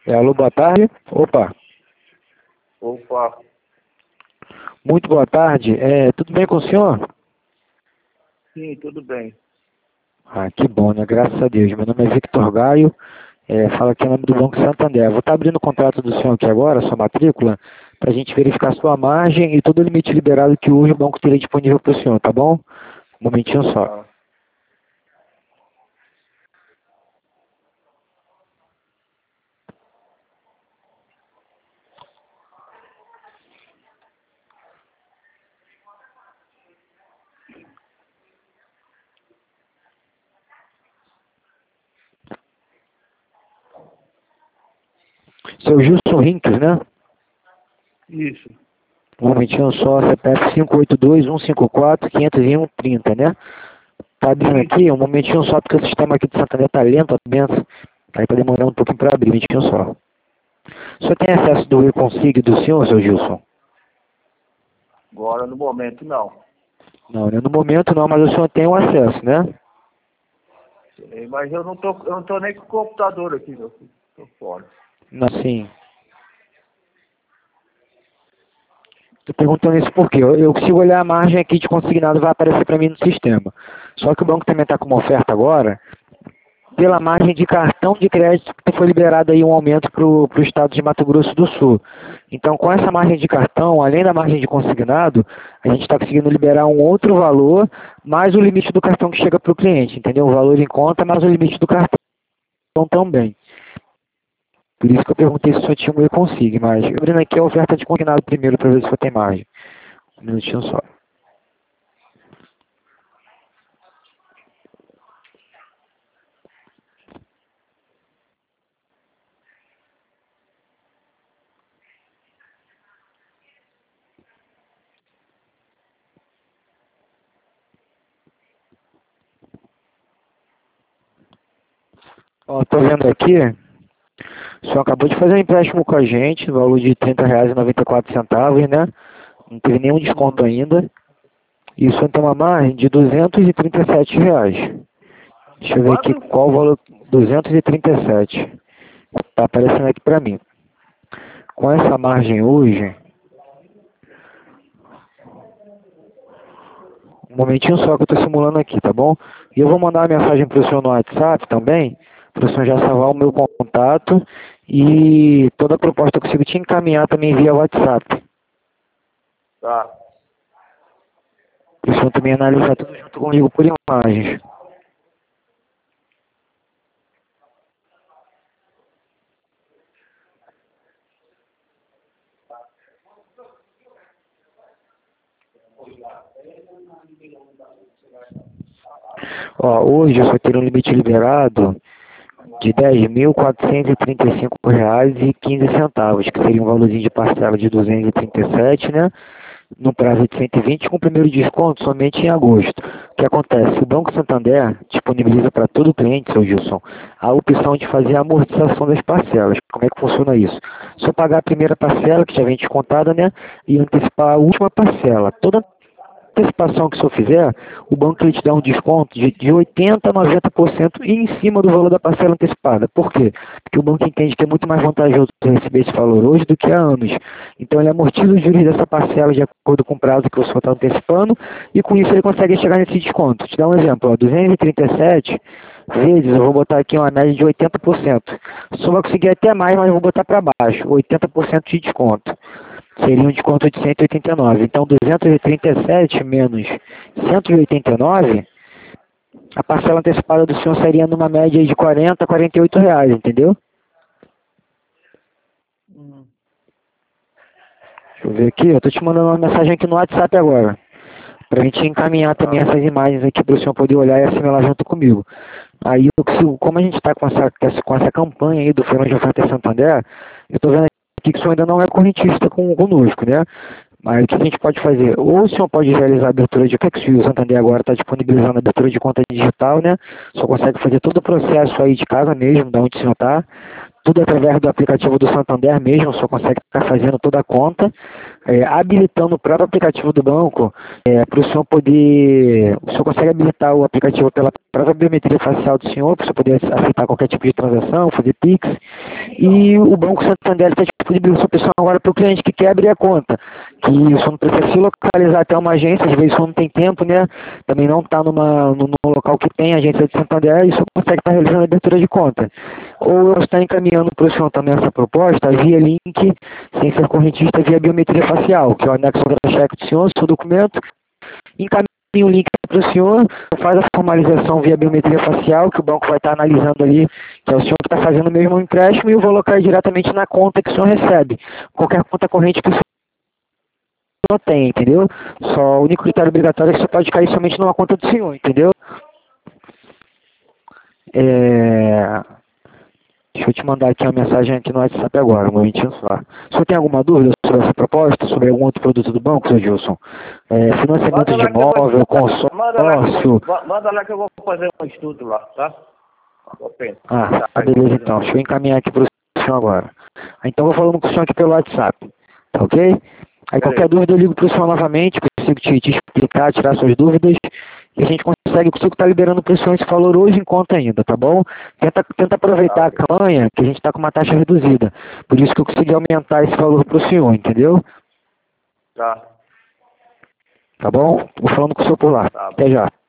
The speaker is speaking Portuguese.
Alô, boa tarde. Opa, Opa, muito boa tarde. Tudo bem com o senhor? sim, tudo bem. Ah, que bom, né? Graças a Deus. Meu nome é Victor Gaio, fala aqui em nome do Banco Santander. Vou estar abrindo o contrato do senhor aqui agora, sua matrícula, para a gente verificar sua margem e todo o limite liberado que hoje o banco teria disponível para o senhor, tá bom? Um momentinho só. Ah, Seu Gilson Rinques, né? isso, Um momentinho só, CPF 582-154-501-30, né? Tá abrindo aqui, um momentinho só, porque o sistema aqui de Santander tá lento, a benção. Aí tá demorando um pouquinho para abrir, um momentinho só. O senhor tem acesso do e-consig do senhor, seu Gilson? agora no momento não. Não, né? No momento não, mas o senhor tem o acesso, né? Mas eu não tô nem com o computador aqui, meu filho. Tô fora. Não, sim. Tô perguntando isso porque eu consigo olhar a margem aqui de consignado, vai aparecer para mim no sistema. Só que o banco também está com uma oferta agora, pela margem de cartão de crédito que foi liberado aí um aumento para o estado de Mato Grosso do Sul. Então, com essa margem de cartão, além da margem de consignado, a gente está conseguindo liberar um outro valor, mais o limite do cartão que chega para o cliente, entendeu? O valor em conta, mais o limite do cartão também. Por isso que eu perguntei se o senhor tinha um e-consig, mas abrindo aqui a oferta de consignado primeiro para ver se o senhor tem margem. Um minutinho só. Ó, tô vendo aqui, o senhor acabou de fazer um empréstimo com a gente, no valor de R$ 30,94, né? Não teve nenhum desconto ainda. E o senhor tem uma margem de R$ 237. Deixa eu ver aqui Quanto? qual o valor. 237. Tá aparecendo aqui pra mim. Com essa margem hoje, um momentinho só que eu tô simulando aqui, tá bom? E eu vou mandar uma mensagem pro senhor no WhatsApp também, para o senhor já salvar o meu contato e toda a proposta eu consigo te encaminhar também via WhatsApp. Tá. Para o senhor também analisar tudo junto comigo por imagens. Ó, hoje eu só teria um limite liberado de R$ 10.435,15, que seria um valorzinho de parcela de 237, né? No prazo de 120, com o primeiro desconto somente em agosto. O que acontece? O Banco Santander disponibiliza para todo cliente, seu Gilson, a opção de fazer a amortização das parcelas. Como é que funciona isso? Só pagar a primeira parcela, que já vem descontada, né? E antecipar a última parcela. Toda antecipação que o senhor fizer, o banco ele te dá um desconto de 80% a 90% em cima do valor da parcela antecipada. Por quê? Porque o banco entende que é muito mais vantajoso receber esse valor hoje do que há anos. Então ele amortiza os juros dessa parcela de acordo com o prazo que o senhor está antecipando e com isso ele consegue chegar nesse desconto. Te dar um exemplo, ó, 237 vezes, eu vou botar aqui uma média de 80%. O senhor vai conseguir até mais, mas eu vou botar para baixo, 80% de desconto. Seria um desconto de 189. Então, 237 menos 189, a parcela antecipada do senhor seria numa média de 40 a 48 reais, entendeu? Hum. Deixa eu ver aqui, eu estou te mandando uma mensagem aqui no WhatsApp agora, para a gente encaminhar também Tá. essas imagens aqui para o senhor poder olhar e assimilar junto comigo. Aí, eu consigo, como a gente está com essa campanha aí do Feirão de Oferta Santander, eu estou vendo aqui que o senhor ainda não é correntista conosco, né? Mas o que a gente pode fazer? Ou o senhor pode realizar a abertura de... O que é que o Santander agora está disponibilizando a abertura de conta digital, né? O senhor consegue fazer todo o processo aí de casa mesmo, de onde o senhor está. Tudo através do aplicativo do Santander mesmo, o senhor consegue estar fazendo toda a conta. habilitando o próprio aplicativo do banco para o senhor poder... O senhor consegue habilitar o aplicativo pela própria biometria facial do senhor, para o senhor poder aceitar qualquer tipo de transação, fazer Pix. E o Banco Santander está disponibilizando essa opção agora para o cliente que quer abrir a conta. Que o senhor não precisa se localizar até uma agência, às vezes o senhor não tem tempo, né? Também não está num local que tem agência de Santander e o senhor consegue estar realizando a abertura de conta. Ou eu estou encaminhando para o senhor também essa proposta via link, sem ser correntista, via biometria facial, que é o anexo ao cheque do senhor, seu documento, encaminha o link para o senhor, faz a formalização via biometria facial, que o banco vai estar analisando ali, que é o senhor que está fazendo o mesmo empréstimo, e eu vou alocar diretamente na conta que o senhor recebe. Qualquer conta corrente que o senhor tem, entendeu? Só o único critério obrigatório é que você pode cair somente numa conta do senhor, entendeu? Deixa eu te mandar aqui uma mensagem aqui no WhatsApp agora, um momentinho só. O senhor tem alguma dúvida sobre essa proposta, sobre algum outro produto do banco, seu Gilson? Financiamento de imóvel, consórcio... Manda lá que eu vou fazer um estudo lá, tá? Beleza então. Deixa eu encaminhar aqui para o senhor agora. Então eu vou falando com o senhor aqui pelo WhatsApp, tá ok? Aí qualquer dúvida eu ligo para o senhor novamente, consigo te explicar, tirar suas dúvidas, e a gente consegue, consigo estar liberando para o senhor esse valor hoje em conta ainda, tá bom? Tenta aproveitar a campanha, que a gente está com uma taxa reduzida. Por isso que eu consegui aumentar esse valor para o senhor, entendeu? Tá. Tá bom? Vou falando com o senhor por lá. Até já.